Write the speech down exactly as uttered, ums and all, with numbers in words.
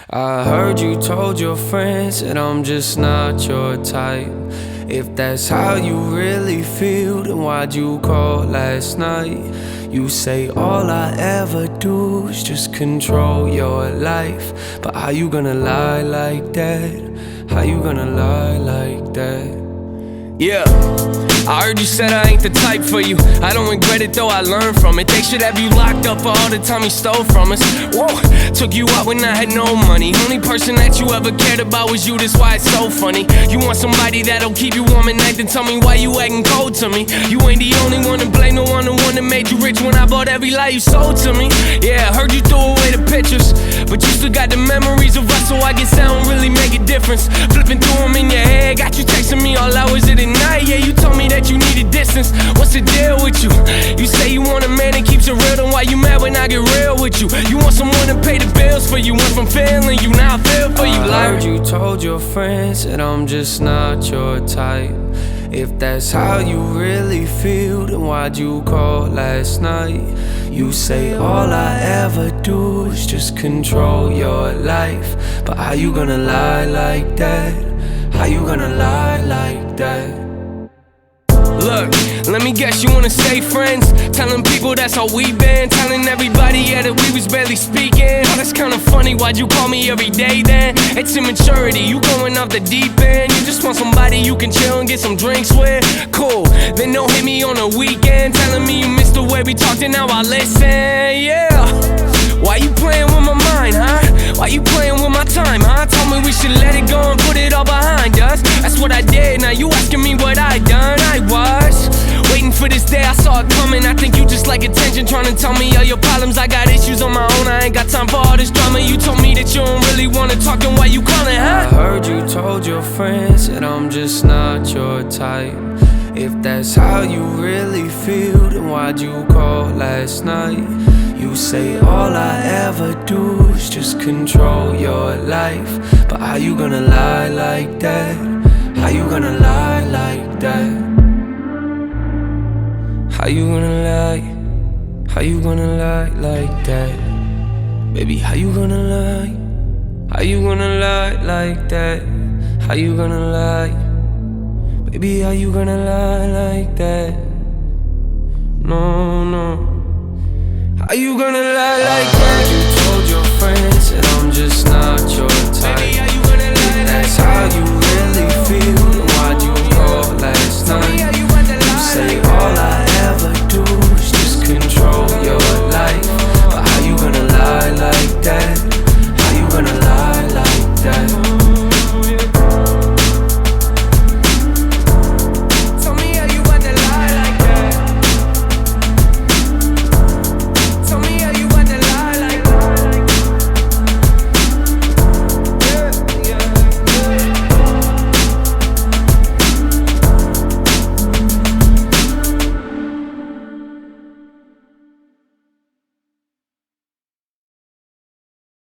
I heard you told your friends that I'm just not your type. If that's how you really feel, then why'd you call last night? You say all I ever do is just control your life. But how you gonna lie like that? How you gonna lie like that? Yeah, I heard you said I ain't the type for you. I don't regret it though, I learned from it. They should have you locked up for all the time you stole from us. Whoa, took you out when I had no money. Only person that you ever cared about was you, that's why it's so funny. You want somebody that'll keep you warm at night, then tell me why you acting cold to me. You ain't the only one to blame, the one the one that made you rich when I bought every lie you sold to me. Yeah, I heard you threw away the pictures, but you still got the memories of us, so I guess that don't really make a difference. Flipping through them in your head, got you texting me all hours of the night. Yeah, you told me that you needed distance. What's the deal with you? You say you want a man that keeps it real, then why you mad when I get real with you? You want someone to pay the bills for you. Went from failing you, now I feel for you. I heard you told your friends that I'm just not your type. If that's how you really feel, then why'd you call last night? You say all I ever do is just control your life. But how you gonna lie like that? How you gonna lie like that? Look, let me guess, you wanna stay friends? Telling people that's how we been. Telling everybody, yeah, that we was barely speaking. Oh, that's kinda funny, why'd you call me every day then? It's immaturity, you going off the deep end. You just want somebody you can chill and get some drinks with. Cool, then don't hit me on the weekend. Telling me you missed the way we talked and now I listen, yeah. Why you playing with my mind, huh? Why you playing with my time, huh? Told me we should let it go and put it all behind us. That's what I did, now you asking me what I done. I was waiting for this day, I saw it coming. I think you just like attention, trying to tell me all your problems. I got issues on my own, I ain't got time for all this drama. You told me that you don't really wanna talk, and why you calling, huh? I heard you told your friends that I'm just not your type. If that's how you really feel, then why'd you call last night? You say all I ever do is just control your life. But how you gonna lie like that? How you gonna lie like that? How you gonna lie? How you gonna lie like that? Baby, how you gonna lie? How you gonna lie like that? How you gonna lie? Baby, how you gonna lie like that? No, no. How you gonna lie like that? You told your friends that